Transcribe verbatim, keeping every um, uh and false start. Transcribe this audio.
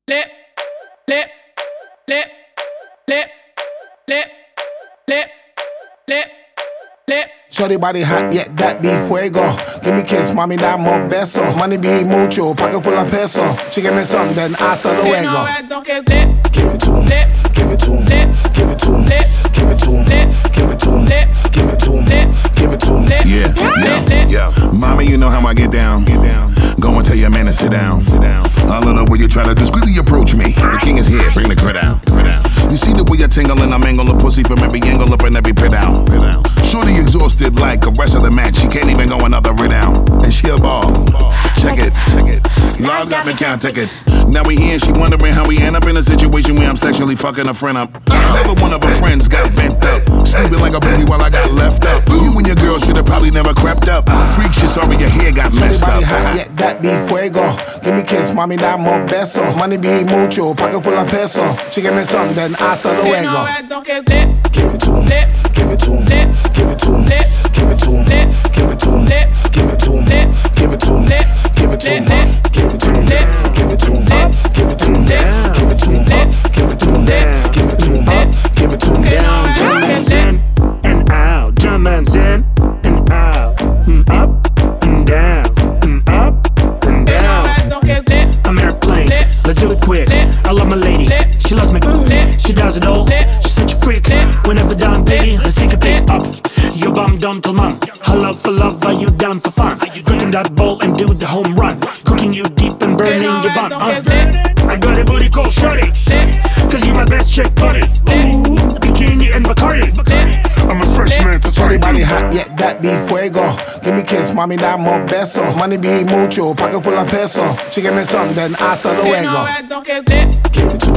lip, lip, lip, lip, lip, lip, lip, lip. Shorty body hot, yeah, that be fuego. Give me kiss, mami, dame beso. Money be mucho, pocket full of peso. She give me something, then hasta luego. Give it to him, give it to him, give it to him, give it to him, give it to him, give it to him, give it to him. Yeah, yeah, yeah. Mommy, you know how I get down. Get down. Go and tell your man to sit down. Sit down. I love the way you try to discreetly approach me. The king is here, bring the crowd out. You see the way I tingle and I mangle the pussy from every angle up and every pit out. Shorty exhausted like the rest of the match. She can't even go another rid down. And she a ball. Check it, check it. Love got me can't take it. Now we here and she wondering how we end up in a situation where I'm sexually fucking a friend up. Another one of her friends got bent up, sleeping like a baby while I got left up. You and your girl should have probably never crept up. Freak shit, sorry your hair got messed up. Hot, yeah, that be fuego. Give me kiss, mami, dame beso. Money be mucho, pocket full of peso. She give me something, then hasta luego. Give it to him, give it to him, give it to him, give it to him, give it to him, give it to him, give it to him, give it to him, give it to him, give it to him, give it to him, give it to him, give it to him, give it to him, give it to him. Down, Germans in and out, Germans in and out, and up and down, and up and down. I'm airplane, let's do it quick. I love my lady, she loves me. She does it all, she's such a freak. Whenever down, baby, let's take a pic up. Your bum dumb till mom. Her love for love, are you down for fun? Drinking that bowl and do the home run. Cooking you deep and burning your bun. Uh. I got a booty called Shorty, cause you my best chick buddy. Ooh, bikini and Bacardi. I'm a freshman to Shorty body hot, yeah, that be fuego. Give me kiss, mami, dame beso. Money be mucho, pocket full of peso. She give me something, then hasta luego. Give it to